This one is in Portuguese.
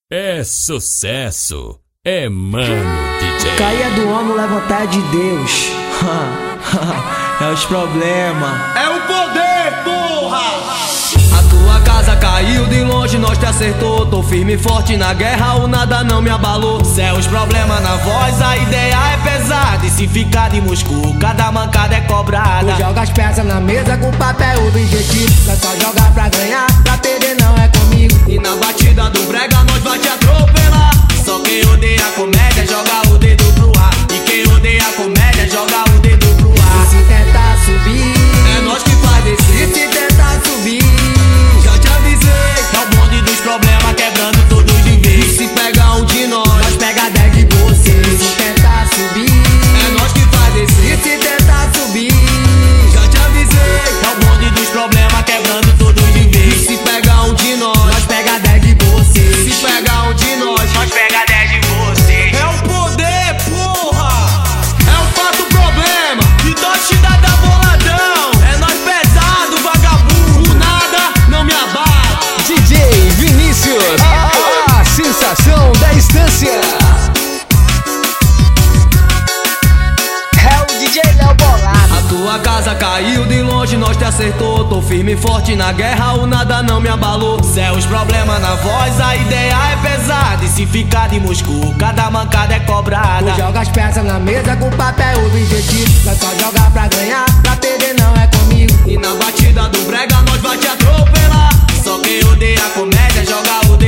É sucesso, é Mano DJ. Caía do homem, levantar de Deus. É os problemas. É o poder, porra! A tua casa caiu de longe, nós te acertou. Tô firme e forte na guerra, o nada não me abalou. Céus, problema na voz, a ideia é pesada. E se ficar de Moscou, cada mancada é cobrada. Tu joga as peças na mesa com papel objetivo. Nós só joga pra ganhar, pra perder não é comigo. E na batida do brega nós vai te atropelar. Só quem odeia a comédia joga o dedo pro ar. E quem odeia a comédia joga o dedo pro ar. E se tentar subir, é nós que faz descer. e se tentar subir, já te avisei, é o bonde dos problemas quebrando todos de vez. E se pegar um de nós pega 10 de vocês. E se tentar subir, é nós que faz e descer. se tentar subir, Já te avisei, é o bonde dos problemas quebrando todos de vez. E se pegar um de nós pega 10 de vocês. se pegar um de nós pega 10 de vocês. é o poder, porra! É o fato problema que nós te dá da boladão. É nós pesado, vagabundo, nada não me abala. DJ Vinícius, a sensação da estância. É o DJ Léo Bolado. A tua casa caiu de longe, nós te acertou. Tô firme e forte na guerra, o nada não me abalou. Céus, problema na voz, a ideia é pesada. E se ficar de Moscou, cada mancada é cobrada. Tu joga as peças na mesa com papel objetivo. Nós só joga pra ganhar, pra perder não é comigo. E na batida do brega nós vai te atropelar. Só quem odeia a comédia joga o dedo